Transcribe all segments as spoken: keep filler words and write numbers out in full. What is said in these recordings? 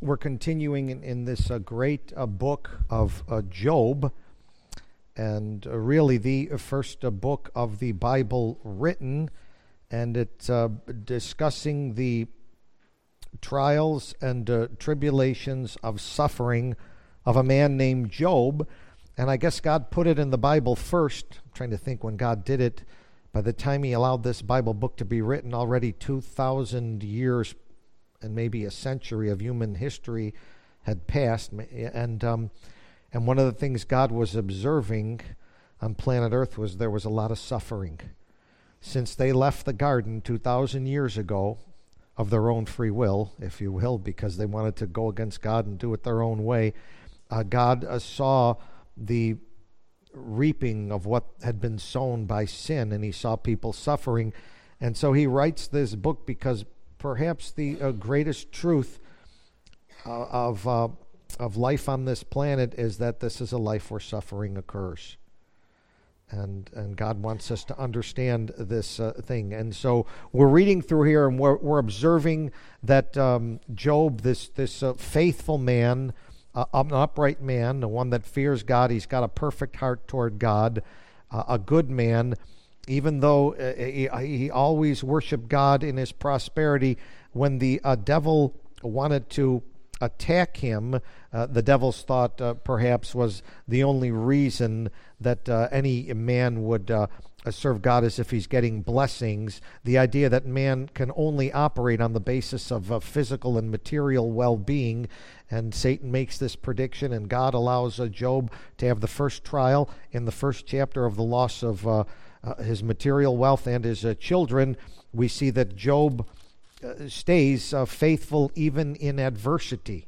we're continuing in, in this uh, great uh, book of uh, Job, and uh, really the first uh, book of the Bible written, and it's uh, discussing the trials and uh, tribulations of suffering of a man named Job. And I guess God put it in the Bible first. I'm trying to think when God did it. By the time he allowed this Bible book to be written, already two thousand years and maybe a century of human history had passed. And um, and one of the things God was observing on planet Earth was there was a lot of suffering. Since they left the garden two thousand years ago, of their own free will, if you will, because they wanted to go against God and do it their own way, uh, God uh, saw the reaping of what had been sown by sin, and he saw people suffering. And so he writes this book because perhaps the uh, greatest truth uh, of uh, of life on this planet is that this is a life where suffering occurs. And and God wants us to understand this uh, thing. And so we're reading through here, and we're, we're observing that um, Job, this, this uh, faithful man, uh, an upright man, the one that fears God, he's got a perfect heart toward God, uh, a good man, even though uh, he, he always worshiped God in his prosperity. When the uh, devil wanted to attack him, uh, the devil's thought uh, perhaps was the only reason that uh, any man would uh, serve God as if he's getting blessings. The idea that man can only operate on the basis of uh, physical and material well-being. And Satan makes this prediction, and God allows uh, Job to have the first trial in the first chapter of the loss of uh, uh, his material wealth and his uh, children. We see that Job uh, stays uh, faithful even in adversity.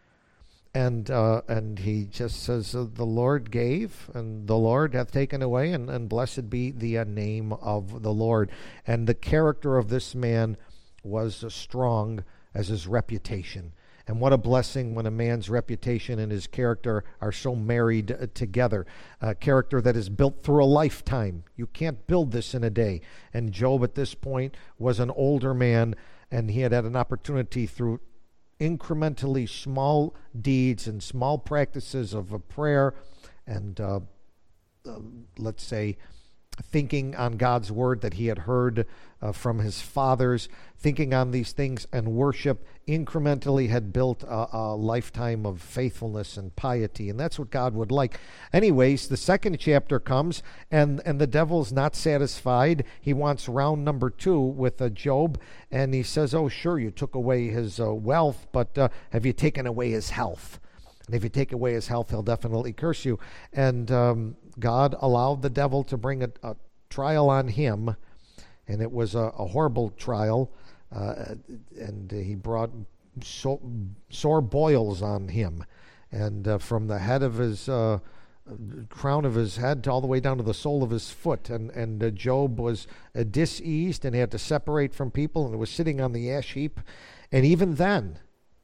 And uh, and he just says, uh, the Lord gave, and the Lord hath taken away, and, and blessed be the uh, name of the Lord. And the character of this man was uh, strong as his reputation. And what a blessing when a man's reputation and his character are so married uh, together. A character that is built through a lifetime. You can't build this in a day. And Job at this point was an older man, and he had had an opportunity through incrementally small deeds and small practices of a prayer and uh, uh, let's say thinking on God's word that he had heard uh, from his fathers, thinking on these things, and worship incrementally had built a, a lifetime of faithfulness and piety, and that's what God would like. Anyways, the second chapter comes, and, and the devil's not satisfied. He wants round number two with uh, Job, and he says, oh, sure, you took away his uh, wealth, but uh, have you taken away his health? And if you take away his health, he'll definitely curse you. And um, God allowed the devil to bring a, a trial on him, and it was a, a horrible trial, uh, and he brought so, sore boils on him. And uh, from the head of his, uh, crown of his head to all the way down to the sole of his foot. And, and uh, Job was uh, diseased, and he had to separate from people, and was sitting on the ash heap. And even then,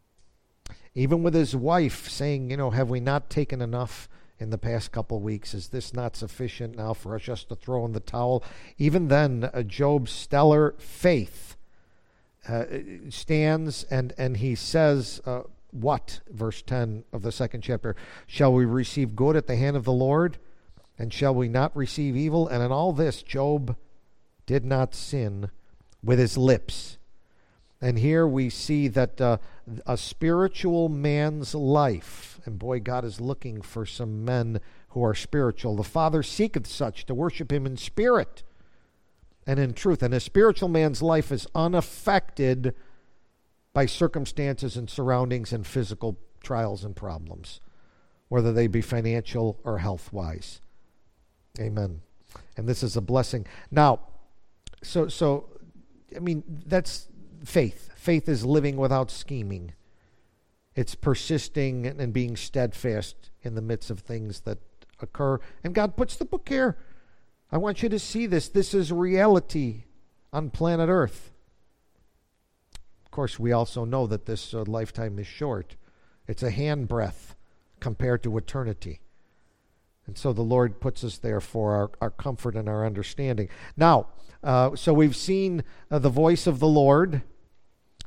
even with his wife saying, you know, have we not taken enough in the past couple of weeks? Is this not sufficient now for us just to throw in the towel? Even then, uh, Job's stellar faith uh, stands, and, and he says, uh, what? Verse ten of the second chapter, shall we receive good at the hand of the Lord? And shall we not receive evil? And in all this, Job did not sin with his lips. And here we see that uh, a spiritual man's life, and boy, God is looking for some men who are spiritual. The Father seeketh such to worship him in spirit and in truth. And a spiritual man's life is unaffected by circumstances and surroundings and physical trials and problems, whether they be financial or health-wise. Amen. And this is a blessing. Now, so, so I mean, that's faith. Faith is living without scheming. It's persisting and being steadfast in the midst of things that occur. And God puts the book here. I want you to see this. This is reality on planet Earth. Of course, we also know that this uh, lifetime is short. It's a handbreadth compared to eternity. And so the Lord puts us there for our, our comfort and our understanding. Now, uh, so we've seen uh, the voice of the Lord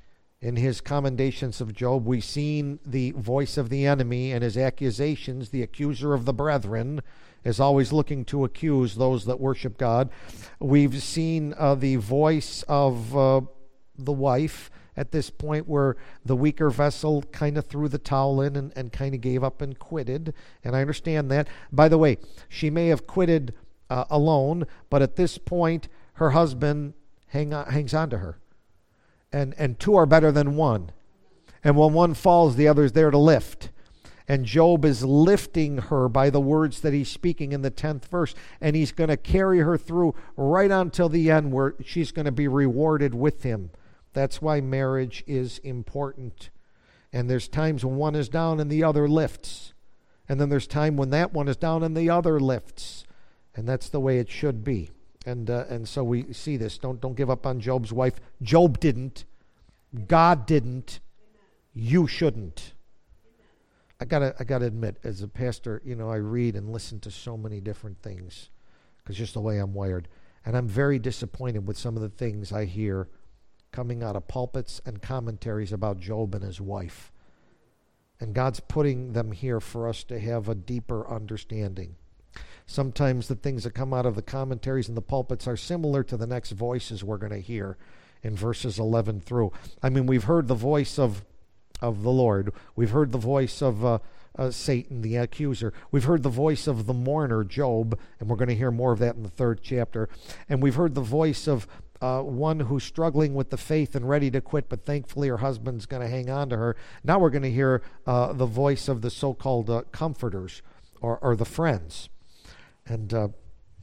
in his commendations of Job, we've seen the voice of the enemy and his accusations. The accuser of the brethren is always looking to accuse those that worship God. We've seen uh, the voice of uh, the wife at this point, where the weaker vessel kind of threw the towel in and, and kind of gave up and quitted. And I understand that. By the way, she may have quitted uh, alone, but at this point, her husband hang on, hangs on to her. And and two are better than one. And when one falls, the other's there to lift. And Job is lifting her by the words that he's speaking in the tenth verse. And he's going to carry her through right until the end, where she's going to be rewarded with him. That's why marriage is important. And there's times when one is down and the other lifts. And then there's time when that one is down and the other lifts. And that's the way it should be. And uh, and so we see this. Don't don't give up on Job's wife. Job didn't. God didn't. You shouldn't. I gotta I gotta admit, as a pastor, you know, I read and listen to so many different things, because just the way I'm wired, and I'm very disappointed with some of the things I hear coming out of pulpits and commentaries about Job and his wife. And God's putting them here for us to have a deeper understanding. Sometimes the things that come out of the commentaries and the pulpits are similar to the next voices we're going to hear in verses eleven through. I mean, we've heard the voice of of the Lord. We've heard the voice of uh, uh, Satan, the accuser. We've heard the voice of the mourner, Job, and we're going to hear more of that in the third chapter. And we've heard the voice of uh, one who's struggling with the faith and ready to quit, but thankfully her husband's going to hang on to her. Now we're going to hear uh, the voice of the so-called uh, comforters, or, or the friends. And, uh,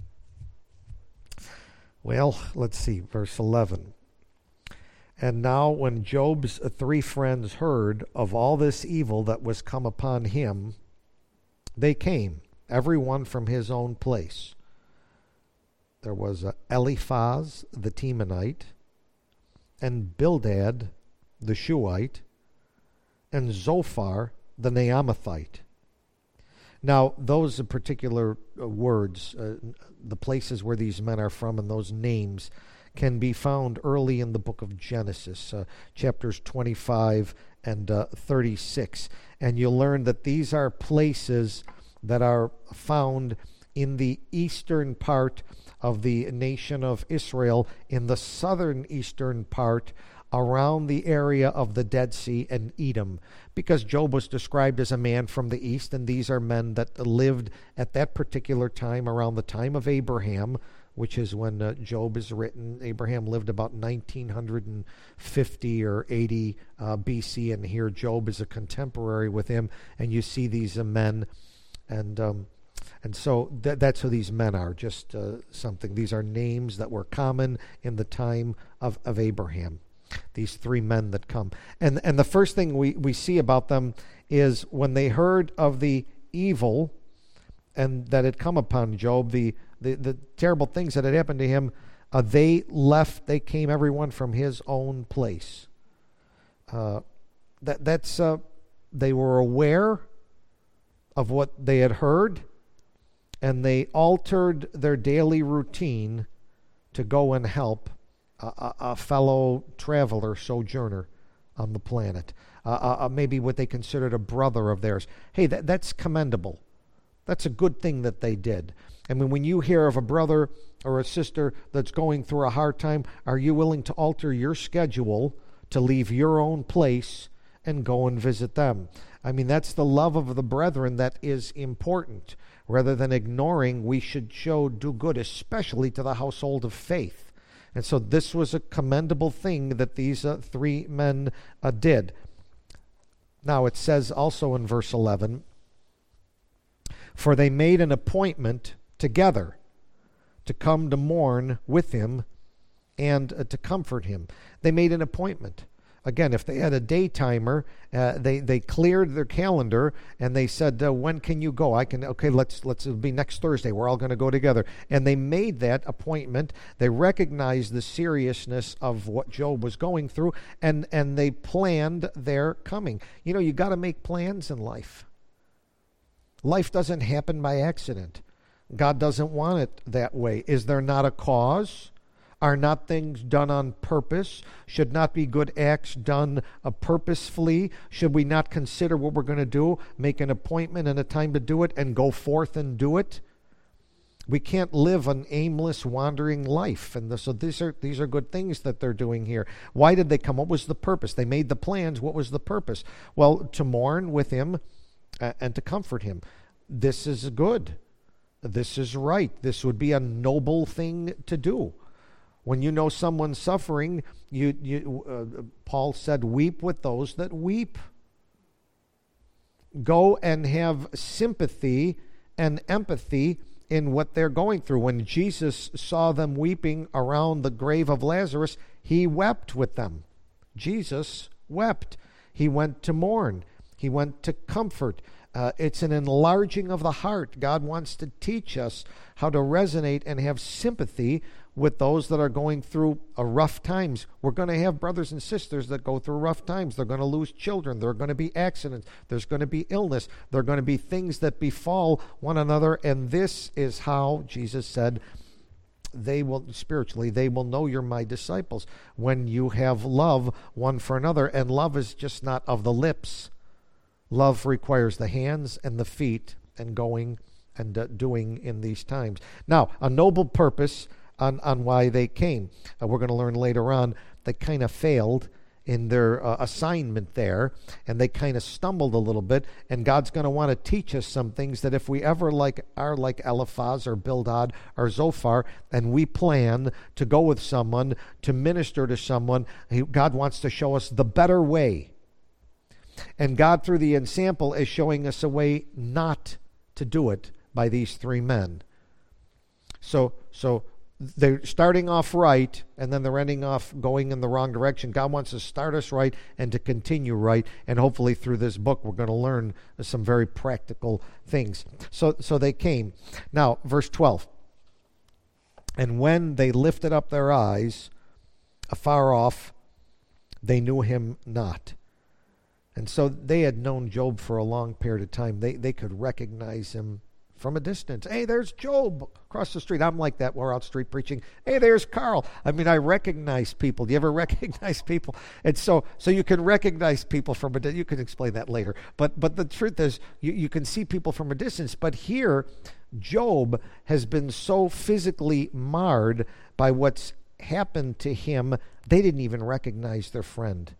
well, let's see, verse eleven. And now when Job's three friends heard of all this evil that was come upon him, they came, every one from his own place. There was uh, Eliphaz the Temanite, and Bildad the Shuhite, and Zophar the Naamathite. Now, those particular uh, words, uh, the places where these men are from, and those names can be found early in the book of Genesis, uh, chapters twenty-five and uh, thirty-six. And you'll learn that these are places that are found in the eastern part of the nation of Israel, in the southern eastern part, around the area of the Dead Sea and Edom, because Job was described as a man from the east, and these are men that lived at that particular time, around the time of Abraham, which is when uh, Job is written. Abraham lived about nineteen fifty or eighty uh, B C, and here Job is a contemporary with him, and you see these uh, men, and um, and so th- that's who these men are, just uh, something. These are names that were common in the time of, of Abraham. These three men that come. And and the first thing we, we see about them is when they heard of the evil and that had come upon Job, the, the, the terrible things that had happened to him, uh, they left, they came everyone from his own place. Uh, that that's uh, they were aware of what they had heard, and they altered their daily routine to go and help A, a fellow traveler, sojourner on the planet, uh, uh, maybe what they considered a brother of theirs. Hey, that, that's commendable. That's a good thing that they did. I mean, when you hear of a brother or a sister that's going through a hard time, are you willing to alter your schedule to leave your own place and go and visit them? I mean, that's the love of the brethren that is important. Rather than ignoring, we should show do good, especially to the household of faith. And so this was a commendable thing that these uh, three men uh, did. Now it says also in verse eleven, for they made an appointment together to come to mourn with him and uh, to comfort him. They made an appointment. Again, if they had a day timer, uh, they they cleared their calendar and they said, uh, "When can you go?" I can. Okay, let's let's. It'll be next Thursday. We're all going to go together. And they made that appointment. They recognized the seriousness of what Job was going through, and and they planned their coming. You know, you got to make plans in life. Life doesn't happen by accident. God doesn't want it that way. Is there not a cause? are not things done on purpose? Should not be good acts done uh, purposefully? Should we not consider what we're going to do, make an appointment and a time to do it, and go forth and do it? We can't live an aimless, wandering life. And the, so these are these are good things that they're doing here. Why did they come? What was the purpose? They made the plans. What was the purpose? Well, to mourn with him uh, and to comfort him. This is good. This is right. This would be a noble thing to do. When you know someone's suffering, you, you uh, Paul said, weep with those that weep. Go and have sympathy and empathy in what they're going through. When Jesus saw them weeping around the grave of Lazarus, he wept with them. Jesus wept. He went to mourn. He went to comfort. Uh, it's an enlarging of the heart. God wants to teach us how to resonate and have sympathy with those that are going through a rough times. We're going to have brothers and sisters that go through rough times. They're going to lose children. There are going to be accidents. There's going to be illness. There are going to be things that befall one another. And this is how Jesus said, they will, spiritually, they will know you're my disciples when you have love one for another. And love is just not of the lips. Love requires the hands and the feet and going and uh, doing in these times. Now, a noble purpose on, on why they came. Uh, we're going to learn later on they kind of failed in their uh, assignment there, and they kind of stumbled a little bit, and God's going to want to teach us some things that if we ever like are like Eliphaz or Bildad or Zophar, and we plan to go with someone, to minister to someone, he, God wants to show us the better way. And God, through the ensample, is showing us a way not to do it by these three men. So, so they're starting off right, and then they're ending off going in the wrong direction. God wants to start us right and to continue right, and hopefully through this book we're going to learn some very practical things. So, so they came. Now, verse twelve. And when they lifted up their eyes afar off, they knew him not. And so they had known Job for a long period of time. They they could recognize him from a distance. Hey, there's Job across the street. I'm like that. We're out street preaching. Hey, there's Carl. I mean, I recognize people. Do you ever recognize people? And so so you can recognize people from a distance. You can explain that later. But but the truth is, you, you can see people from a distance. But here, Job has been so physically marred by what's happened to him, they didn't even recognize their friend.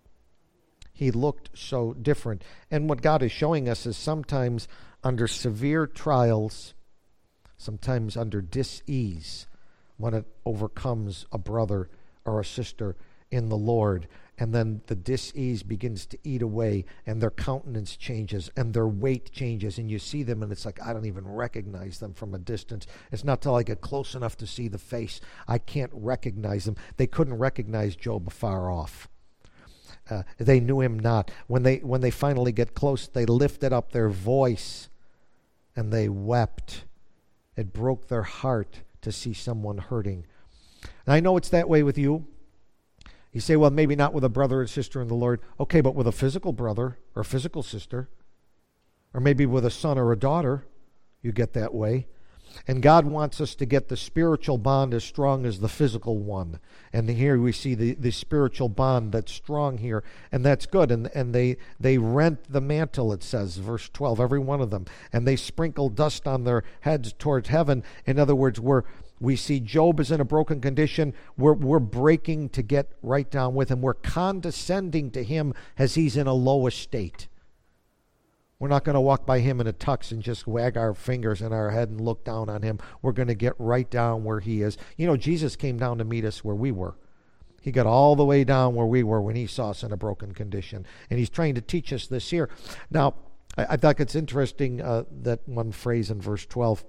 He looked so different. And what God is showing us is sometimes under severe trials, sometimes under dis-ease, when it overcomes a brother or a sister in the Lord, and then the dis-ease begins to eat away, and their countenance changes, and their weight changes, and you see them, and it's like, I don't even recognize them from a distance. It's not till I get close enough to see the face. I can't recognize them. They couldn't recognize Job afar off. Uh, they knew him not. When they when they finally get close, they lifted up their voice and they wept. It broke their heart to see someone hurting. And I know it's that way with you. You say, well, maybe not with a brother or sister in the Lord. Okay, but with a physical brother or physical sister, or maybe with a son or a daughter, you get that way. And God wants us to get the spiritual bond as strong as the physical one. And here we see the, the spiritual bond that's strong here, and that's good. And and they they rent the mantle, it says, verse twelve, every one of them. And they sprinkle dust on their heads towards heaven. In other words, we're, we see Job is in a broken condition. We're, we're breaking to get right down with him. We're condescending to him as he's in a low estate. We're not going to walk by him in a tux and just wag our fingers in our head and look down on him. We're going to get right down where he is. You know, Jesus came down to meet us where we were. He got all the way down where we were when he saw us in a broken condition. And he's trying to teach us this here. Now, I, I thought it's interesting uh, that one phrase in verse twelve.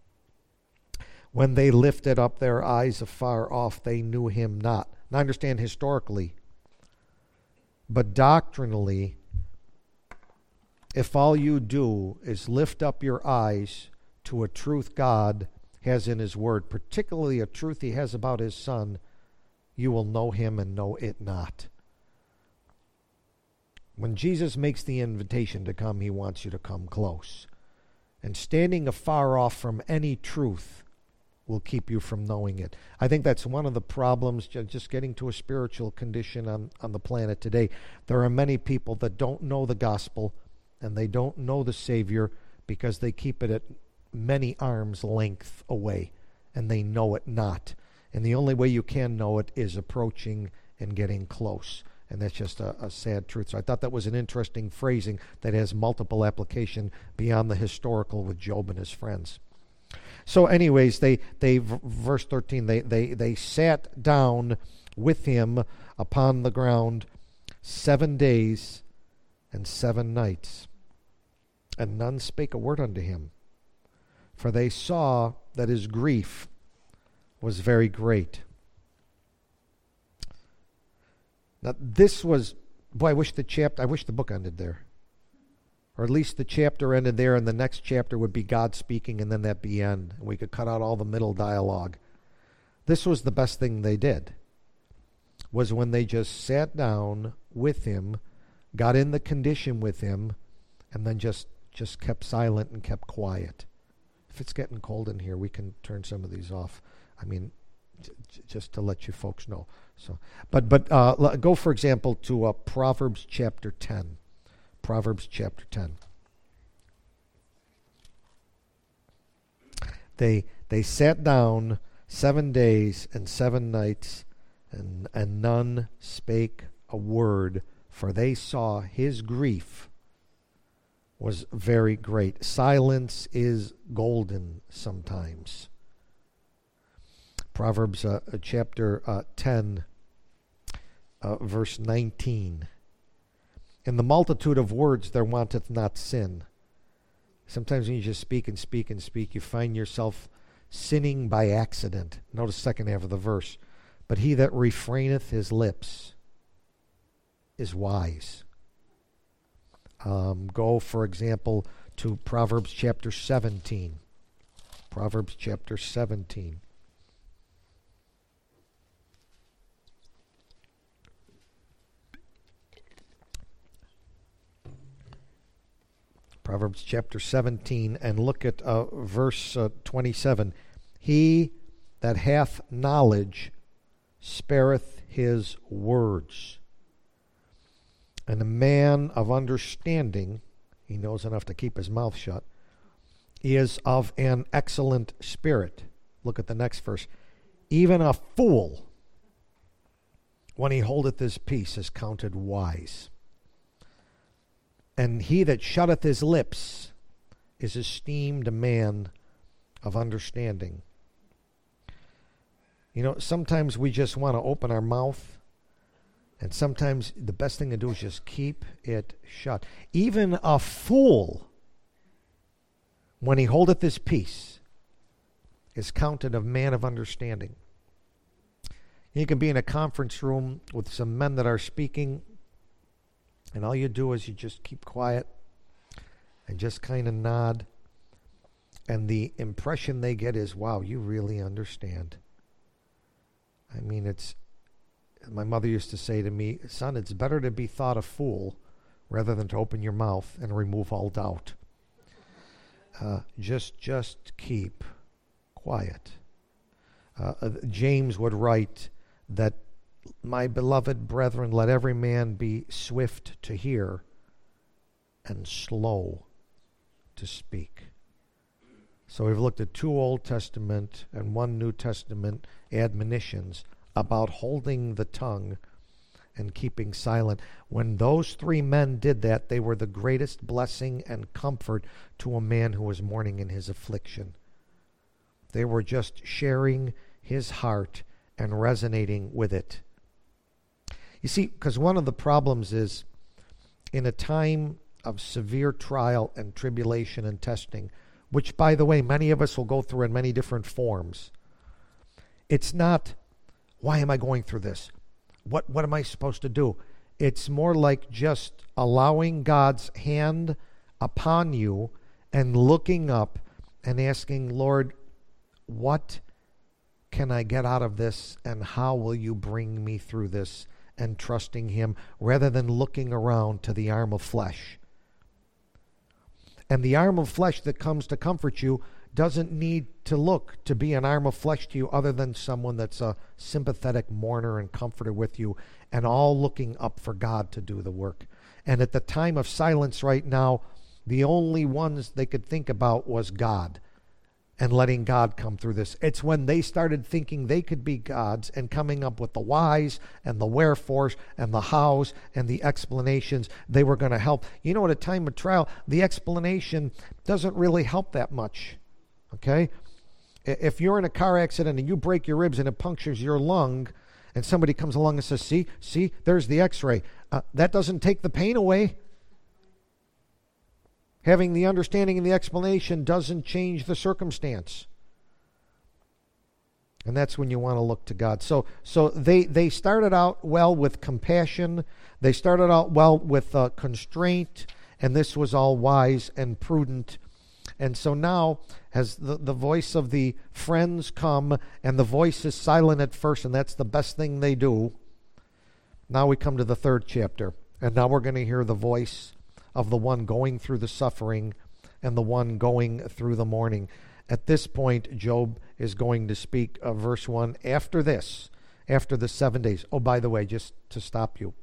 When they lifted up their eyes afar off, they knew him not. Now, I understand historically. But doctrinally, if all you do is lift up your eyes to a truth God has in his word, particularly a truth he has about his son, you will know him and know it not. When Jesus makes the invitation to come, he wants you to come close. And standing afar off from any truth will keep you from knowing it. I think that's one of the problems, just getting to a spiritual condition on, on the planet today. There are many people that don't know the gospel and they don't know the Savior because they keep it at many arms length away and they know it not. And the only way you can know it is approaching and getting close. And that's just a, a sad truth. So I thought that was an interesting phrasing that has multiple application beyond the historical with Job and his friends. So anyways, they, they verse thirteen, they, they, they sat down with him upon the ground seven days and seven nights, and none spake a word unto him, for they saw that his grief was very great. Now this was, boy, I wish the chapter, I wish the book ended there. Or at least the chapter ended there and the next chapter would be God speaking and then that be end. And we could cut out all the middle dialogue. This was the best thing they did, was when they just sat down with him, got in the condition with him, and then just, just kept silent and kept quiet. If it's getting cold in here, we can turn some of these off. I mean, j- just to let you folks know. So, But, but uh, go, for example, to uh, Proverbs chapter ten. Proverbs chapter ten. They they sat down seven days and seven nights, and, and none spake a word, for they saw his grief was very great. Silence is golden sometimes. Proverbs uh, chapter uh, ten, uh, verse nineteen. In the multitude of words there wanteth not sin. Sometimes when you just speak and speak and speak, you find yourself sinning by accident. Notice the second half of the verse. But he that refraineth his lips is wise. Um, go, for example, to Proverbs chapter seventeen. Proverbs chapter seventeen. Proverbs chapter seventeen, and look at uh, verse uh, twenty-seven. He that hath knowledge spareth his words, and a man of understanding, he knows enough to keep his mouth shut, is of an excellent spirit. Look at the next verse. Even a fool, when he holdeth his peace, is counted wise. And he that shutteth his lips is esteemed a man of understanding. You know, sometimes we just want to open our mouth, and sometimes the best thing to do is just keep it shut. Even a fool, when he holdeth his peace, is counted a man of understanding. You can be in a conference room with some men that are speaking, and all you do is you just keep quiet and just kind of nod. And the impression they get is, wow, you really understand. I mean, it's, my mother used to say to me, son, it's better to be thought a fool rather than to open your mouth and remove all doubt. Uh, just, just keep quiet. Uh, James would write that, my beloved brethren, let every man be swift to hear and slow to speak. So we've looked at two Old Testament and one New Testament admonitions about holding the tongue and keeping silent. When those three men did that, they were the greatest blessing and comfort to a man who was mourning in his affliction. They were just sharing his heart and resonating with it. You see, because one of the problems is, in a time of severe trial and tribulation and testing, which, by the way, many of us will go through in many different forms, it's not, why am I going through this? What, what am I supposed to do? It's more like just allowing God's hand upon you and looking up and asking, Lord, what can I get out of this, and how will you bring me through this? And trusting him rather than looking around to the arm of flesh. And the arm of flesh that comes to comfort you doesn't need to look to be an arm of flesh to you other than someone that's a sympathetic mourner and comforter with you, and all looking up for God to do the work. And at the time of silence right now, the only ones they could think about was God and letting God come through this. It's when they started thinking they could be gods and coming up with the whys and the wherefores and the hows and the explanations they were going to help. You know, at a time of trial, the explanation doesn't really help that much. Okay? If you're in a car accident and you break your ribs and it punctures your lung, and somebody comes along and says, see, see, there's the x-ray. Uh, that doesn't take the pain away. Having the understanding and the explanation doesn't change the circumstance. And that's when you want to look to God. So so they, they started out well with compassion. They started out well with uh, constraint. And this was all wise and prudent. And so now, as the, the voice of the friends come, and the voice is silent at first, and that's the best thing they do. Now we come to the third chapter. And now we're going to hear the voice of the one going through the suffering and the one going through the mourning. At this point, Job is going to speak, uh, verse one, after this, after the seven days. Oh, by the way, just to stop you,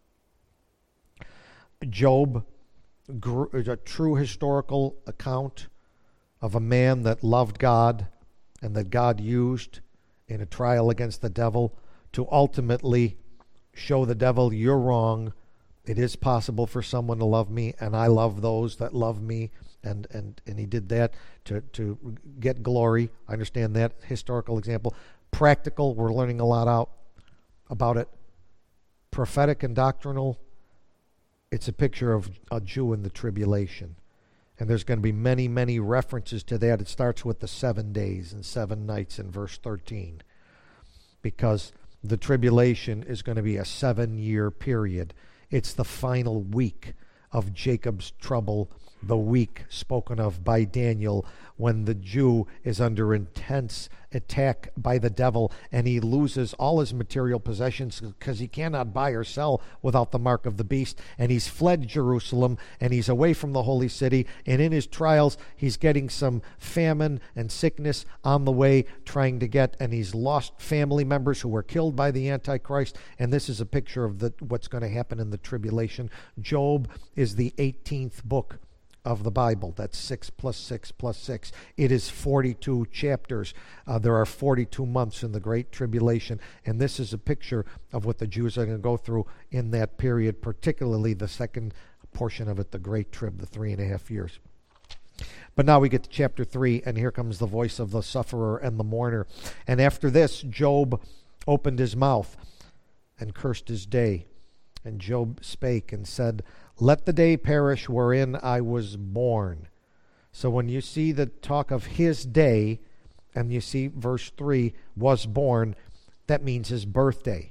Job grew, is a true historical account of a man that loved God and that God used in a trial against the devil to ultimately show the devil, you're wrong. It is possible for someone to love me, and I love those that love me. And, and, and he did that to, to get glory. I understand that historical example. Practical, we're learning a lot out about it. Prophetic and doctrinal, it's a picture of a Jew in the tribulation. And there's going to be many, many references to that. It starts with the seven days and seven nights in verse thirteen. Because the tribulation is going to be a seven-year period. It's the final week of Jacob's trouble, the week spoken of by Daniel, when the Jew is under intense attack by the devil and he loses all his material possessions because he cannot buy or sell without the mark of the beast, and he's fled Jerusalem and he's away from the holy city, and in his trials he's getting some famine and sickness on the way trying to get, and he's lost family members who were killed by the Antichrist, and this is a picture of the, what's going to happen in the tribulation. Job is the eighteenth book of the Bible. That's six plus six plus six. It is forty-two chapters. Uh, there are forty-two months in the Great Tribulation, and this is a picture of what the Jews are going to go through in that period, particularly the second portion of it, the Great Trib, the three and a half years. But now we get to chapter three, and here comes the voice of the sufferer and the mourner. And after this, Job opened his mouth and cursed his day. And Job spake and said, let the day perish wherein I was born. So when you see the talk of his day, and you see verse three, was born, that means his birthday.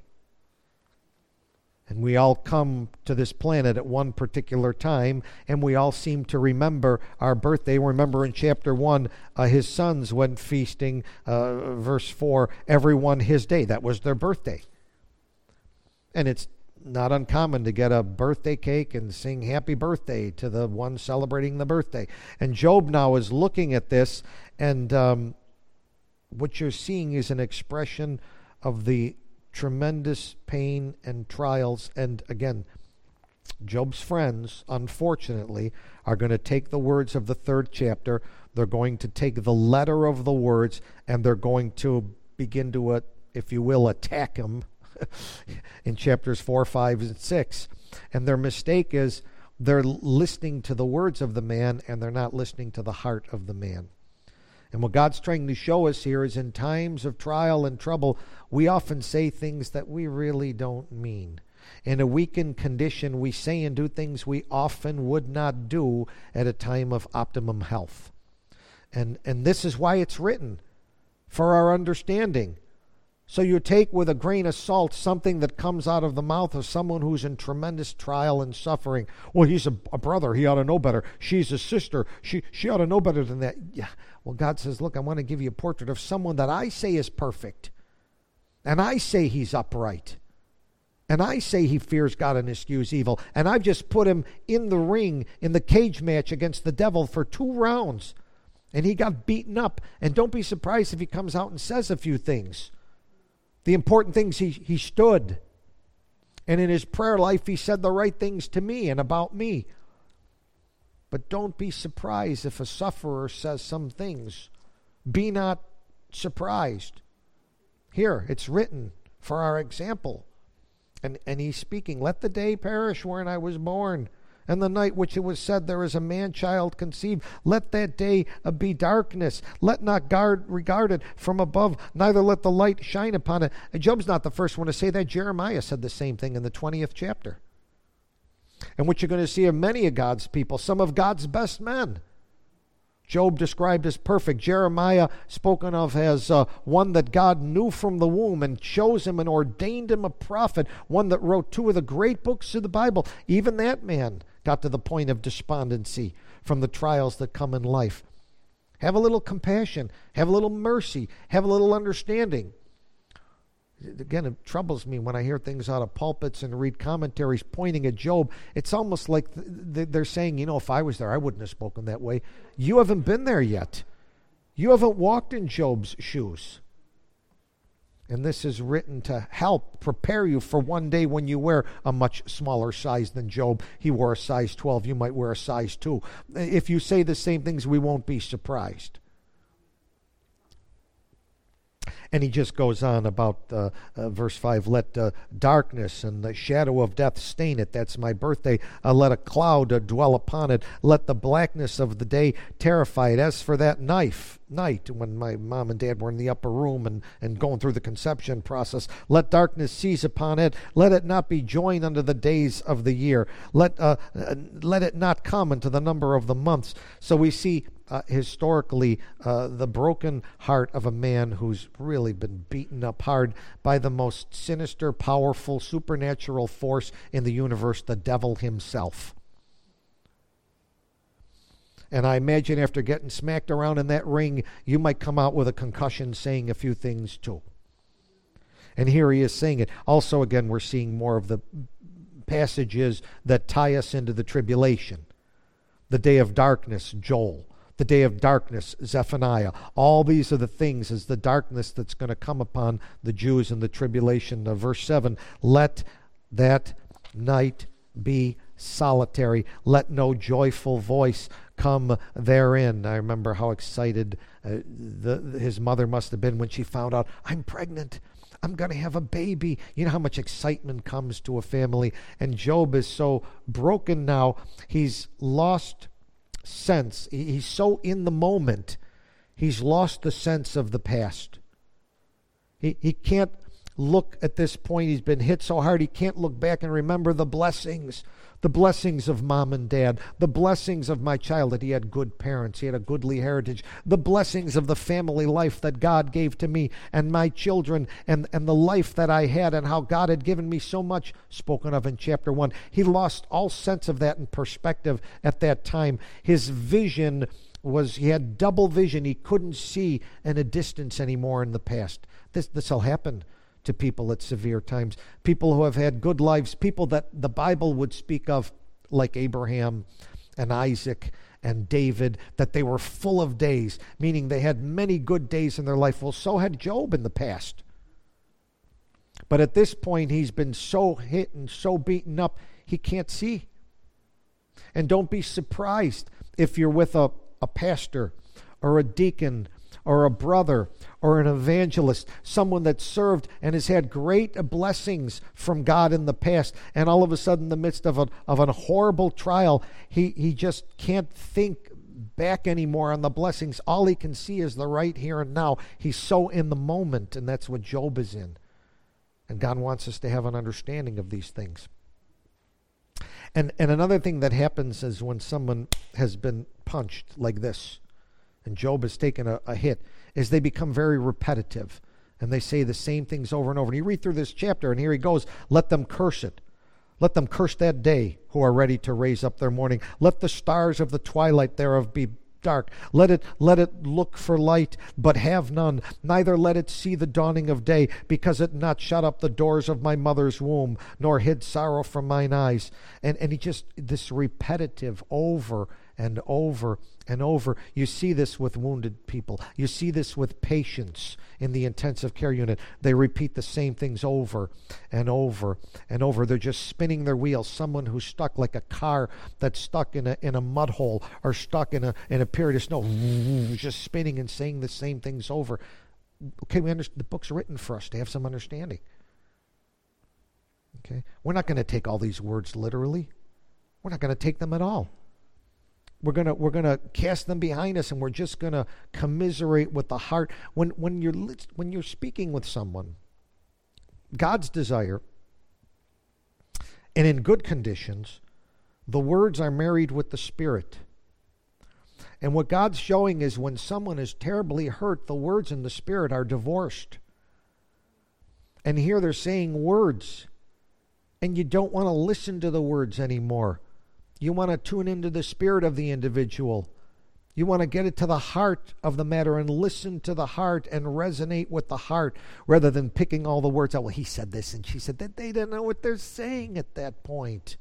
And we all come to this planet at one particular time, and we all seem to remember our birthday. Remember in chapter one, uh, his sons went feasting, uh, verse four, everyone his day. That was their birthday. And it's not uncommon to get a birthday cake and sing happy birthday to the one celebrating the birthday. And Job now is looking at this, and um, what you're seeing is an expression of the tremendous pain and trials. And again, Job's friends, unfortunately, are going to take the words of the third chapter. They're going to take the letter of the words, and they're going to begin to, uh, if you will, attack him in chapters four, five, and six. And their mistake is they're listening to the words of the man and they're not listening to the heart of the man. And what God's trying to show us here is in times of trial and trouble, we often say things that we really don't mean. In a weakened condition, we say and do things we often would not do at a time of optimum health. And, and this is why it's written, for our understanding. So you take with a grain of salt something that comes out of the mouth of someone who's in tremendous trial and suffering. Well, he's a, a brother. He ought to know better. She's a sister. She, she ought to know better than that. Yeah. Well, God says, look, I want to give you a portrait of someone that I say is perfect. And I say he's upright. And I say he fears God and eschews evil. And I've just put him in the ring, in the cage match against the devil for two rounds. And he got beaten up. And don't be surprised if he comes out and says a few things. The important things, he, he stood. And in his prayer life, he said the right things to me and about me. But don't be surprised if a sufferer says some things. Be not surprised. Here, it's written for our example. And, and he's speaking, let the day perish wherein I was born, and the night which it was said there is a man-child conceived. Let that day uh, be darkness. Let not guard regard it from above, neither let the light shine upon it. And Job's not the first one to say that. Jeremiah said the same thing in the twentieth chapter. And what you're going to see of many of God's people, some of God's best men. Job described as perfect. Jeremiah spoken of as uh, one that God knew from the womb and chose him and ordained him a prophet, one that wrote two of the great books of the Bible. Even that man got to the point of despondency from the trials that come in life. Have a little compassion. Have a little mercy. Have a little understanding. Again, it troubles me when I hear things out of pulpits and read commentaries pointing at Job. It's almost like they're saying, you know, if I was there, I wouldn't have spoken that way. You haven't been there yet. You haven't walked in Job's shoes. And this is written to help prepare you for one day when you wear a much smaller size than Job. He wore a size twelve. You might wear a size two. If you say the same things, we won't be surprised. And he just goes on about uh, uh, verse five, let uh, darkness and the shadow of death stain it. That's my birthday. Uh, let a cloud uh, dwell upon it. Let the blackness of the day terrify it. As for that knife, night, when my mom and dad were in the upper room and, and going through the conception process, let darkness seize upon it. Let it not be joined unto the days of the year. Let, uh, uh, let it not come into the number of the months. So we see Uh, historically, uh, the broken heart of a man who's really been beaten up hard by the most sinister, powerful, supernatural force in the universe, the devil himself. And I imagine after getting smacked around in that ring, you might come out with a concussion saying a few things too. And here he is saying it. Also, again, we're seeing more of the passages that tie us into the tribulation. The day of darkness, Joel. The day of darkness, Zephaniah. All these are the things as the darkness that's going to come upon the Jews in the tribulation. Uh, verse seven, let that night be solitary. Let no joyful voice come therein. I remember how excited uh, the, his mother must have been when she found out, I'm pregnant. I'm going to have a baby. You know how much excitement comes to a family. And Job is so broken now. He's lost sense. He's so in the moment, he's lost the sense of the past. He, he can't look at this point. He's been hit so hard, he can't look back and remember the blessings, the blessings of mom and dad, the blessings of my child, that he had good parents, he had a goodly heritage, the blessings of the family life that God gave to me and my children, and, and the life that I had, and how God had given me so much, spoken of in chapter one. He lost all sense of that in perspective at that time. His vision was, he had double vision. He couldn't see in a distance anymore in the past. This this will happen to people at severe times, people who have had good lives, people that the Bible would speak of like Abraham and Isaac and David, that they were full of days, meaning they had many good days in their life. Well, so had Job in the past. But at this point, he's been so hit and so beaten up, he can't see. And don't be surprised if you're with a, a pastor or a deacon or a brother or an evangelist, someone that served and has had great blessings from God in the past, and all of a sudden in the midst of a, of a horrible trial, he, he just can't think back anymore on the blessings. All he can see is the right here and now. He's so in the moment, and that's what Job is in. And God wants us to have an understanding of these things. And, and another thing that happens is when someone has been punched like this, and Job has taken a, a hit, is they become very repetitive. And they say the same things over and over. And you read through this chapter, and here he goes, let them curse it. Let them curse that day who are ready to raise up their mourning. Let the stars of the twilight thereof be dark. Let it let it look for light, but have none. Neither let it see the dawning of day, because it not shut up the doors of my mother's womb, nor hid sorrow from mine eyes. And, and he just, this repetitive over and over and over. You see this with wounded people. You see this with patients in the intensive care unit. They repeat the same things over and over and over. They're just spinning their wheels. Someone who's stuck like a car that's stuck in a in a mud hole or stuck in a in a period of snow, just spinning and saying the same things over. Okay, we understand the book's written for us to have some understanding. Okay, we're not going to take all these words literally. We're not going to take them at all. We're gonna we're gonna cast them behind us, and we're just gonna commiserate with the heart. When when you're when you're speaking with someone, God's desire, and in good conditions, the words are married with the Spirit. And what God's showing is when someone is terribly hurt, the words and the Spirit are divorced. And here they're saying words, and you don't want to listen to the words anymore. You want to tune into the spirit of the individual. You want to get it to the heart of the matter and listen to the heart and resonate with the heart rather than picking all the words out. Well, he said this and she said that. They didn't know what they're saying at that point.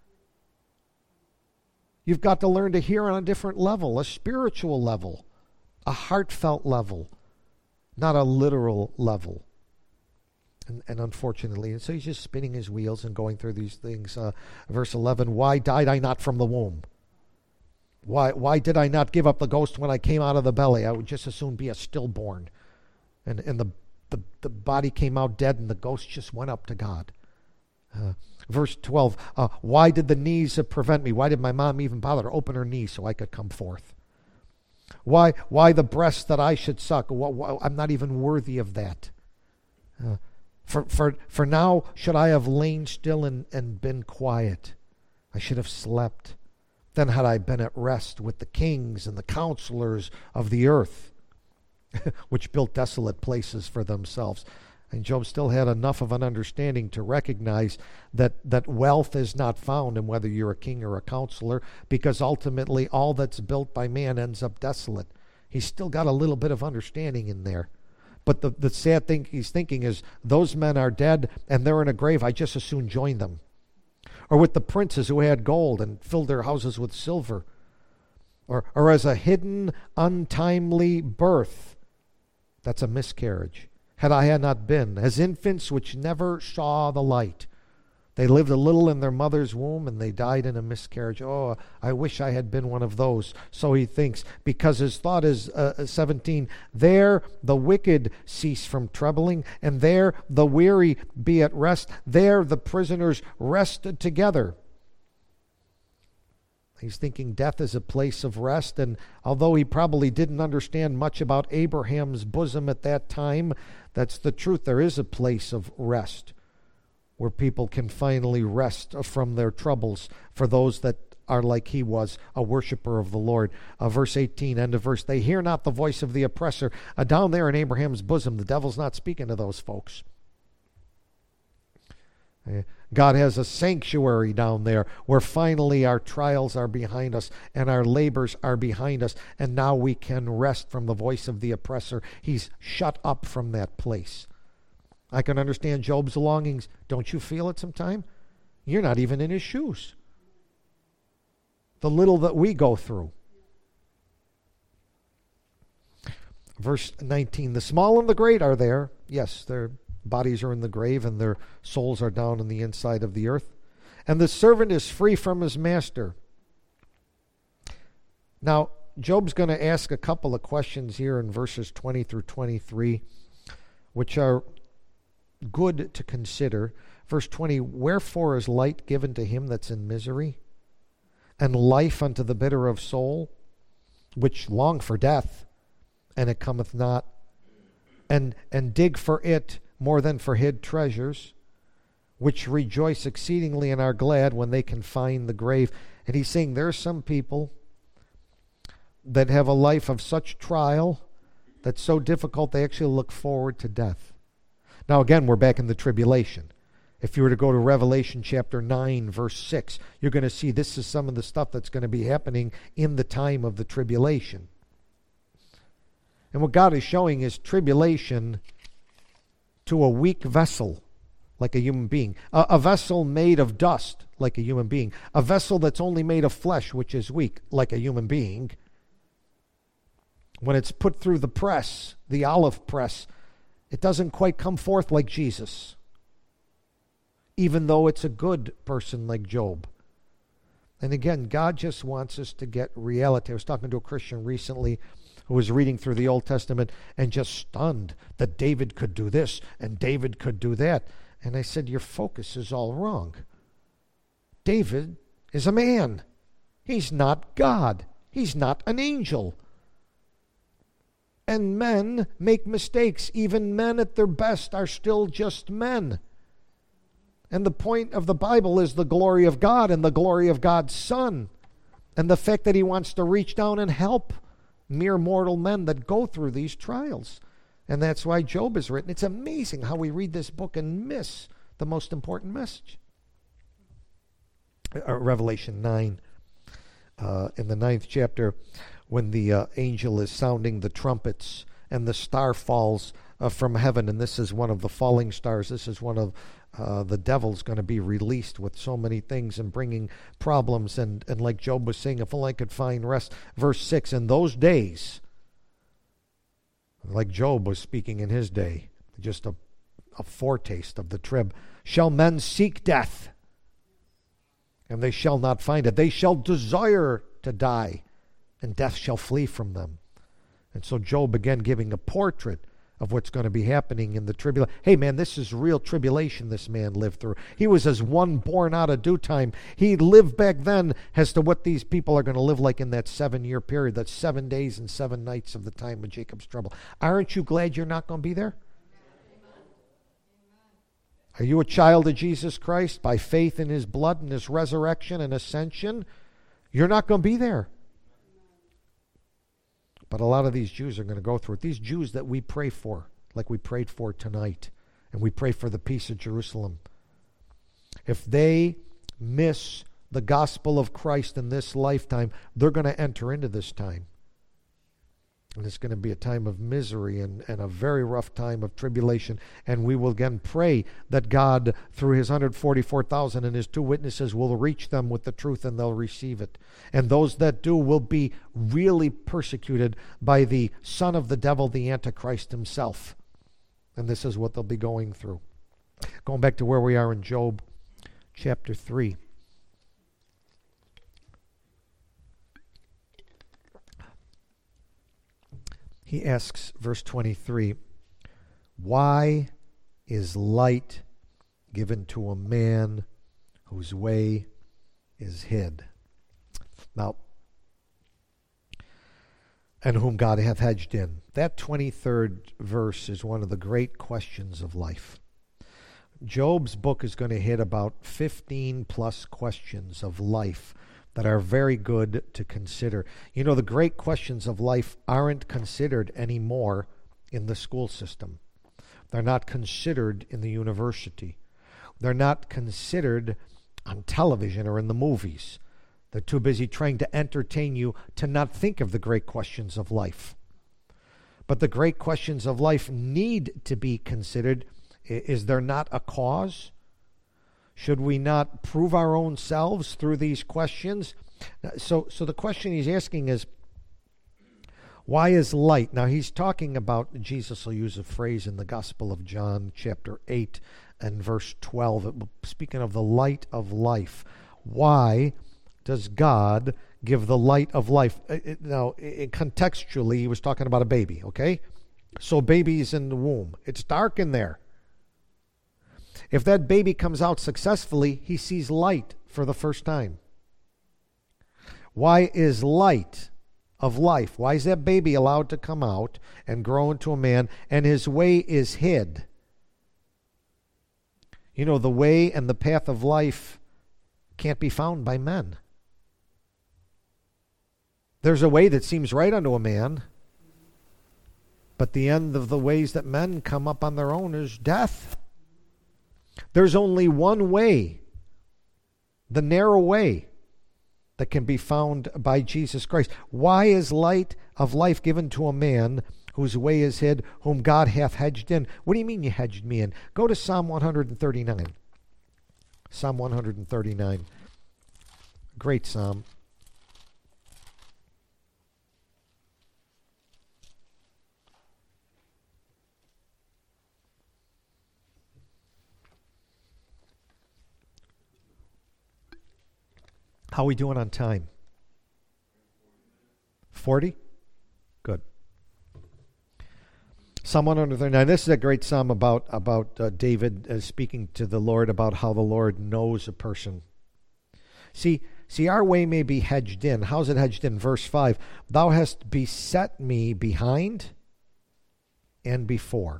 You've got to learn to hear on a different level, a spiritual level, a heartfelt level, not a literal level. And, and unfortunately, and so he's just spinning his wheels and going through these things. Uh, verse eleven, why died I not from the womb? Why why did I not give up the ghost when I came out of the belly? I would just as soon be a stillborn. And and the, the, the body came out dead and the ghost just went up to God. Uh, verse twelve, uh, why did the knees prevent me? Why did my mom even bother to open her knees so I could come forth? Why why the breasts that I should suck? Why, why, I'm not even worthy of that. Uh, For for for now should I have lain still and, and been quiet. I should have slept. Then had I been at rest with the kings and the counselors of the earth, which built desolate places for themselves. And Job still had enough of an understanding to recognize that, that wealth is not found in whether you're a king or a counselor, because ultimately all that's built by man ends up desolate. He's still got a little bit of understanding in there. But the, the sad thing he's thinking is, those men are dead and they're in a grave. I just as soon join them. Or with the princes who had gold and filled their houses with silver. Or, or as a hidden, untimely birth. That's a miscarriage. Had I had not been, as infants which never saw the light. They lived a little in their mother's womb and they died in a miscarriage. Oh, I wish I had been one of those. So he thinks, because his thought is uh, seventeen, there the wicked cease from troubling, and there the weary be at rest. There the prisoners rested together. He's thinking death is a place of rest, and although he probably didn't understand much about Abraham's bosom at that time, that's the truth. There is a place of rest, where people can finally rest from their troubles, for those that are like he was, a worshiper of the Lord. Uh, verse eighteen, end of verse, they hear not the voice of the oppressor. Uh, down there in Abraham's bosom, the devil's not speaking to those folks. Uh, God has a sanctuary down there where finally our trials are behind us and our labors are behind us, and now we can rest from the voice of the oppressor. He's shut up from that place. I can understand Job's longings. Don't you feel it sometime? You're not even in his shoes. The little that we go through. Verse nineteen, the small and the great are there. Yes, their bodies are in the grave and their souls are down in the inside of the earth. And the servant is free from his master. Now, Job's going to ask a couple of questions here in verses twenty through twenty-three, which are good to consider. Verse twenty, wherefore is light given to him that's in misery, and life unto the bitter of soul, which long for death, and it cometh not, and and dig for it more than for hid treasures, which rejoice exceedingly and are glad when they can find the grave. And he's saying there are some people that have a life of such trial that's so difficult they actually look forward to death. Now again, we're back in the tribulation. If you were to go to Revelation chapter nine, verse six, you're going to see this is some of the stuff that's going to be happening in the time of the tribulation. And what God is showing is tribulation to a weak vessel. like a human being. A, a vessel made of dust, like a human being. A vessel that's only made of flesh, which is weak, like a human being. When it's put through the press, the olive press, it doesn't quite come forth like Jesus, even though it's a good person like Job. And again, God just wants us to get reality. I was talking to a Christian recently who was reading through the Old Testament and just stunned that David could do this and David could do that. And I said, your focus is all wrong. David is a man. He's not God. He's not an angel. And men make mistakes. Even men at their best are still just men. And the point of the Bible is the glory of God and the glory of God's Son. And the fact that He wants to reach down and help mere mortal men that go through these trials. And that's why Job is written. It's amazing how we read this book and miss the most important message. Uh, Revelation nine, uh, in the ninth chapter, when the uh, angel is sounding the trumpets and the star falls uh, from heaven, and this is one of the falling stars. This is one of uh, the devil's going to be released with so many things and bringing problems. And, and like Job was saying, if only I could find rest. Verse six, in those days, like Job was speaking in his day, just a, a foretaste of the trib, shall men seek death, and they shall not find it. They shall desire to die, and death shall flee from them. And so Job again giving a portrait of what's going to be happening in the tribulation. Hey man, this is real tribulation this man lived through. He was as one born out of due time. He lived back then as to what these people are going to live like in that seven-year period, that seven days and seven nights of the time of Jacob's trouble. Aren't you glad you're not going to be there? Are you a child of Jesus Christ by faith in His blood and His resurrection and ascension? You're not going to be there. But a lot of these Jews are going to go through it. These Jews that we pray for, like we prayed for tonight, and we pray for the peace of Jerusalem. If they miss the gospel of Christ in this lifetime, they're going to enter into this time. And it's going to be a time of misery and, and a very rough time of tribulation. And we will again pray that God, through His one hundred forty-four thousand and His two witnesses, will reach them with the truth and they'll receive it. And those that do will be really persecuted by the son of the devil, the Antichrist himself. And this is what they'll be going through. Going back to where we are in Job chapter three. He asks, verse twenty-three, why is light given to a man whose way is hid? Now, and whom God hath hedged in. That twenty-third verse is one of the great questions of life. Job's book is going to hit about fifteen plus questions of life that are very good to consider. You know, the great questions of life aren't considered anymore in the school system. They're not considered in the university. They're not considered on television or in the movies. They're too busy trying to entertain you to not think of the great questions of life. But the great questions of life need to be considered. Is there not a cause? Should we not prove our own selves through these questions? So, so the question he's asking is, why is light? Now he's talking about, Jesus will use a phrase in the Gospel of John, chapter eight and verse twelve, speaking of the light of life. Why does God give the light of life? Now, contextually, he was talking about a baby, okay? So baby's in the womb. It's dark in there. If that baby comes out successfully, he sees light for the first time. Why is light of life? Why is that baby allowed to come out and grow into a man, and his way is hid? You know, the way and the path of life can't be found by men. There's a way that seems right unto a man, but the end of the ways that men come up on their own is death. There's only one way, the narrow way, that can be found by Jesus Christ. Why is light of life given to a man whose way is hid, whom God hath hedged in. What do you mean you hedged me in? Go to Psalm one thirty-nine. Psalm one thirty-nine. Great psalm. How are we doing on time? forty? Good. Psalm one thirty-nine. This is a great psalm about, about uh, David uh, speaking to the Lord about how the Lord knows a person. See, see, our way may be hedged in. How's it hedged in? Verse five. Thou hast beset me behind and before.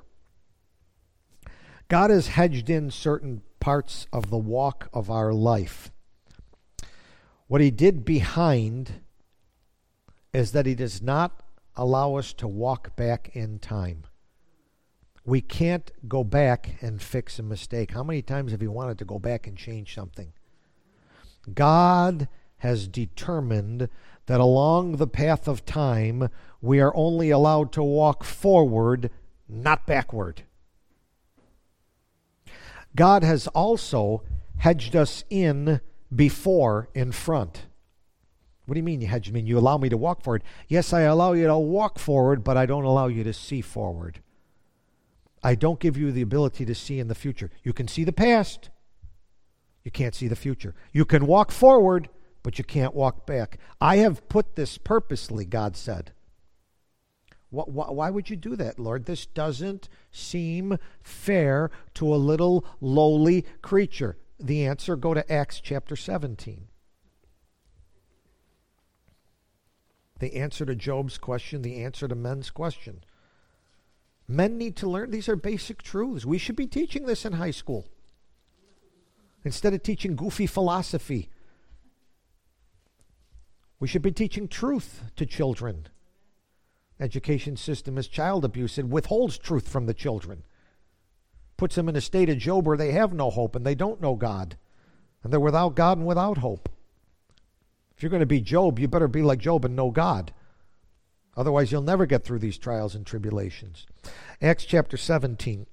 God has hedged in certain parts of the walk of our life. What he did behind is that he does not allow us to walk back in time. We can't go back and fix a mistake. How many times have you wanted to go back and change something? God has determined that along the path of time, we are only allowed to walk forward, not backward. God has also hedged us in before in front. What do you mean you hedge me? You allow me to walk forward. Yes, I allow you to walk forward, but I don't allow you to see forward. I don't give you the ability to see in the future. You can see the past. You can't see the future. You can walk forward, but you can't walk back. I have put this purposely, God said. Why would you do that, Lord? This doesn't seem fair to a little lowly creature. The answer, go to Acts chapter seventeen. The answer to Job's question, the answer to men's question. Men need to learn. These are basic truths. We should be teaching this in high school. Instead of teaching goofy philosophy, we should be teaching truth to children. Education system is child abuse. It withholds truth from the children. Puts them in a state of Job where they have no hope and they don't know God. And they're without God and without hope. If you're going to be Job, you better be like Job and know God. Otherwise, you'll never get through these trials and tribulations. Acts chapter seventeen.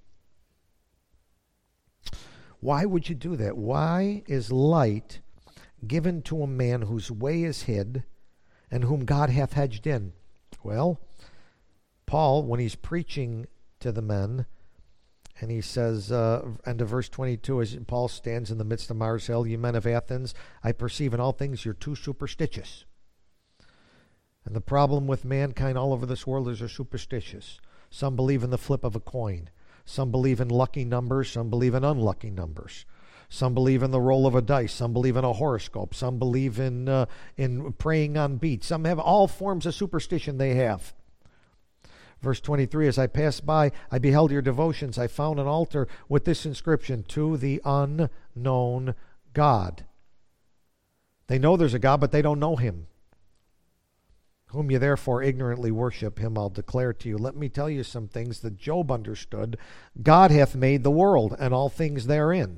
Why would you do that? Why is light given to a man whose way is hid and whom God hath hedged in? Well, Paul, when he's preaching to the men, and he says, uh, end of verse twenty-two, as Paul stands in the midst of Mars Hill, you men of Athens, I perceive in all things you're too superstitious. And the problem with mankind all over this world is they're superstitious. Some believe in the flip of a coin. Some believe in lucky numbers. Some believe in unlucky numbers. Some believe in the roll of a dice. Some believe in a horoscope. Some believe in uh, in praying on beats. Some have all forms of superstition they have. Verse twenty-three, as I passed by, I beheld your devotions. I found an altar with this inscription, to the unknown God. They know there's a God, but they don't know him. Whom you therefore ignorantly worship, him I'll declare to you. Let me tell you some things that Job understood. God hath made the world and all things therein.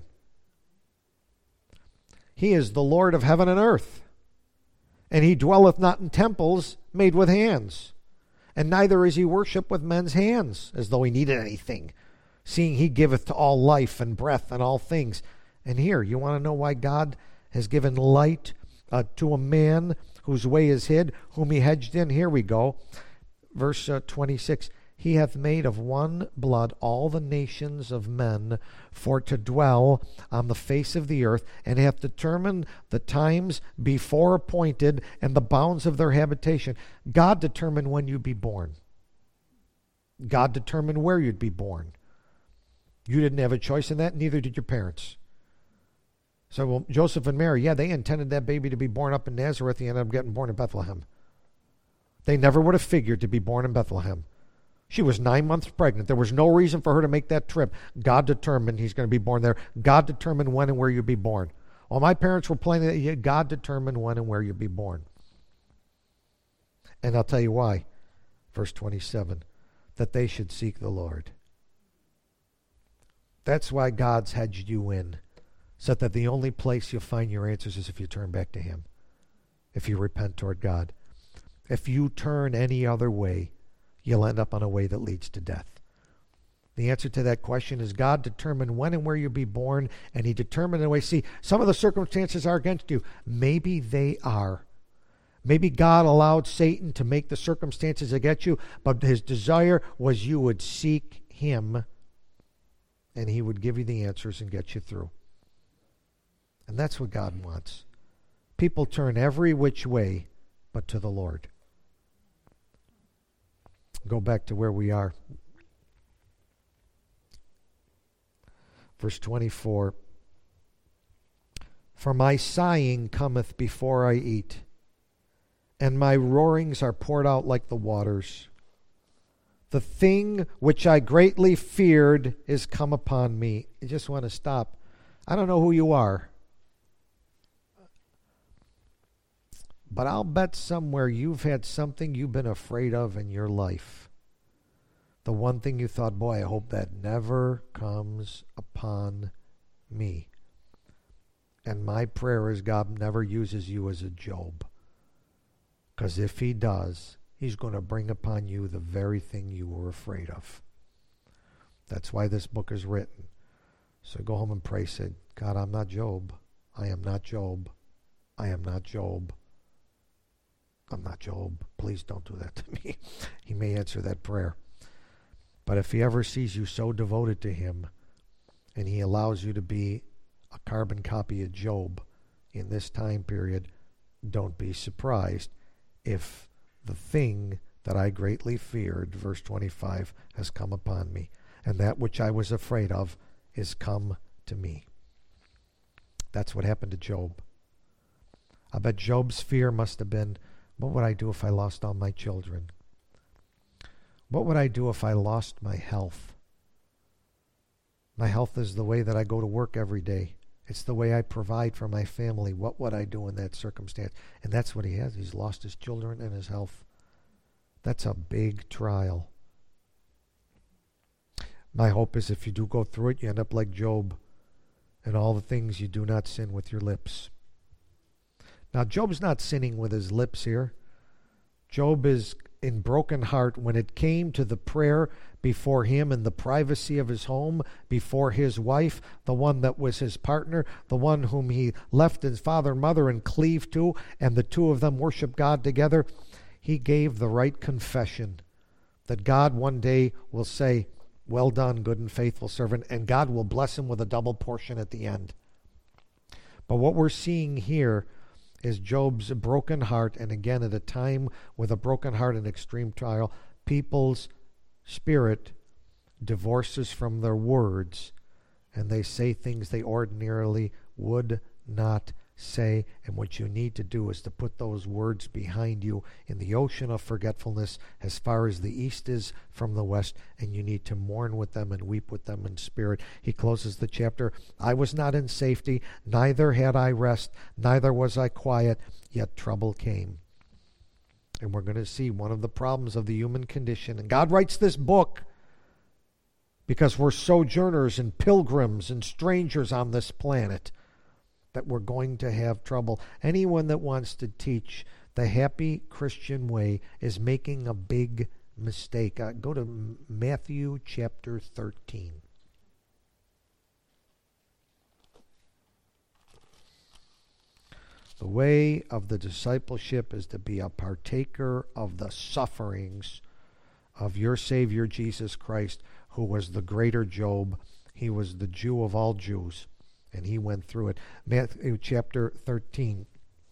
He is the Lord of heaven and earth. And he dwelleth not in temples made with hands. And neither is he worshipped with men's hands, as though he needed anything, seeing he giveth to all life and breath and all things. And here, you want to know why God has given light uh, to a man whose way is hid, whom he hedged in? Here we go. Verse uh, twenty-six. He hath made of one blood all the nations of men for to dwell on the face of the earth, and hath determined the times before appointed and the bounds of their habitation. God determined when you'd be born. God determined where you'd be born. You didn't have a choice in that, neither did your parents. So well, Joseph and Mary, yeah, they intended that baby to be born up in Nazareth. He ended up getting born in Bethlehem. They never would have figured to be born in Bethlehem. She was nine months pregnant. There was no reason for her to make that trip. God determined he's going to be born there. God determined when and where you'd be born. While my parents were planning that, God determined when and where you'd be born. And I'll tell you why. Verse twenty-seven, that they should seek the Lord. That's why God's hedged you in, so that the only place you'll find your answers is if you turn back to him, if you repent toward God. If you turn any other way, you'll end up on a way that leads to death. The answer to that question is God determined when and where you'll be born, and he determined in a way. See, some of the circumstances are against you. Maybe they are. Maybe God allowed Satan to make the circumstances against you, but his desire was you would seek him, and he would give you the answers and get you through. And that's what God wants. People turn every which way but to the Lord. Go back to where we are. Verse twenty-four. For my sighing cometh before I eat, and my roarings are poured out like the waters. The thing which I greatly feared is come upon me. I just want to stop. I don't know who you are, but I'll bet somewhere you've had something you've been afraid of in your life. The one thing you thought, boy, I hope that never comes upon me. And my prayer is God never uses you as a Job. Because if he does, he's going to bring upon you the very thing you were afraid of. That's why this book is written. So go home and pray, say, God, I'm not Job. I am not Job. I am not Job. I'm not Job. Please don't do that to me. He may answer that prayer. But if he ever sees you so devoted to him, and he allows you to be a carbon copy of Job in this time period, don't be surprised if the thing that I greatly feared, verse twenty-five, has come upon me, and that which I was afraid of is come to me. That's what happened to Job. I bet Job's fear must have been, what would I do if I lost all my children? What would I do if I lost my health? My health is the way that I go to work every day. It's the way I provide for my family. What would I do in that circumstance? And that's what he has. He's lost his children and his health. That's a big trial. My hope is if you do go through it, you end up like Job. And all the things you do not sin with your lips. Now, Job's not sinning with his lips here. Job is in broken heart when it came to the prayer before him in the privacy of his home, before his wife, the one that was his partner, the one whom he left his father and mother and cleaved to, and the two of them worship God together. He gave the right confession that God one day will say, well done, good and faithful servant, and God will bless him with a double portion at the end. But what we're seeing here is Job's broken heart, and again, at a time with a broken heart and extreme trial, people's spirit divorces from their words, and they say things they ordinarily would not say. And what you need to do is to put those words behind you in the ocean of forgetfulness as far as the east is from the west, and you need to mourn with them and weep with them in spirit. He closes the chapter, I was not in safety, neither had I rest, neither was I quiet, yet trouble came. And we're going to see one of the problems of the human condition. And God writes this book because we're sojourners and pilgrims and strangers on this planet, that we're going to have trouble. Anyone that wants to teach the happy Christian way is making a big mistake. Uh, go to Matthew chapter thirteen. The way of the discipleship is to be a partaker of the sufferings of your Savior Jesus Christ, who was the greater Job. He was the Jew of all Jews, and he went through it. Matthew chapter thirteen.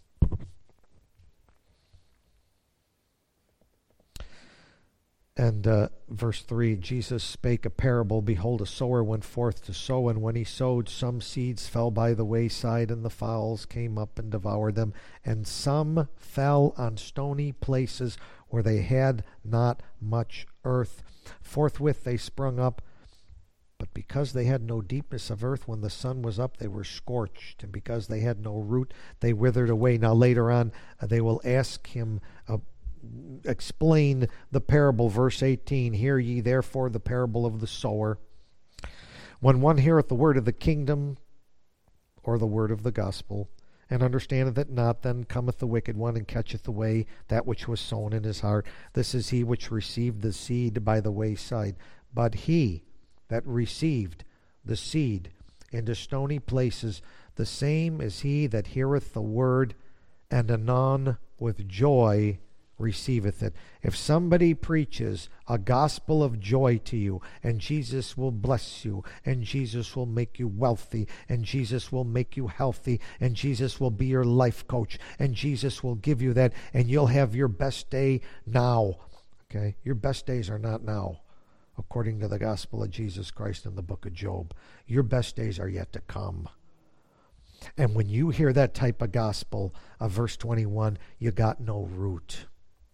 And uh, verse three, Jesus spake a parable. Behold, a sower went forth to sow, and when he sowed, some seeds fell by the wayside, and the fowls came up and devoured them. And some fell on stony places where they had not much earth. Forthwith they sprung up, but because they had no deepness of earth, when the sun was up, they were scorched. And because they had no root, they withered away. Now later on, uh, they will ask him, uh, explain the parable. Verse eighteen, hear ye therefore the parable of the sower. When one heareth the word of the kingdom, or the word of the gospel, and understandeth it not, then cometh the wicked one, and catcheth away that which was sown in his heart. This is he which received the seed by the wayside. But he that received the seed into stony places, the same is he that heareth the word, and anon with joy receiveth it. If somebody preaches a gospel of joy to you, and Jesus will bless you, and Jesus will make you wealthy, and Jesus will make you healthy, and Jesus will be your life coach, and Jesus will give you that, and you'll have your best day now. Okay? Your best days are not now, according to the gospel of Jesus Christ in the book of Job. Your best days are yet to come. And when you hear that type of gospel of verse twenty-one, you got no root.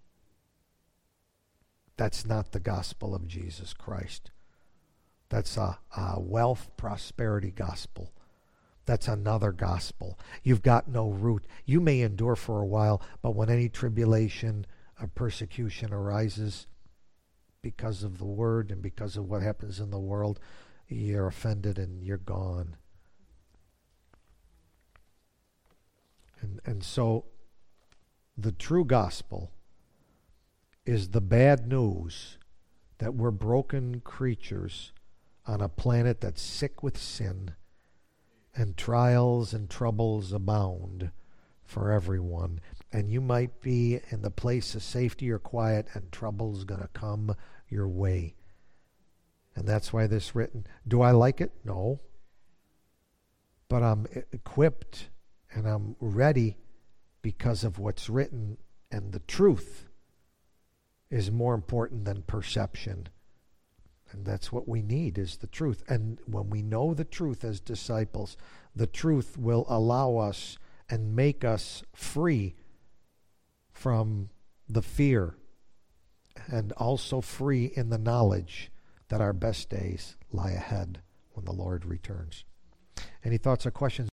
That's not the gospel of Jesus Christ. That's a, a wealth prosperity gospel. That's another gospel. You've got no root. You may endure for a while, but when any tribulation or persecution arises because of the word and because of what happens in the world, you're offended and you're gone. And, and so the true gospel is the bad news that we're broken creatures on a planet that's sick with sin, and trials and troubles abound for everyone. And you might be in the place of safety or quiet, and trouble's going to come your way. And that's why this written. Do I like it? No. But I'm equipped and I'm ready because of what's written, and the truth is more important than perception. And that's what we need, is the truth. And when we know the truth as disciples, the truth will allow us and make us free from the fear, and also free in the knowledge that our best days lie ahead when the Lord returns. Any thoughts or questions?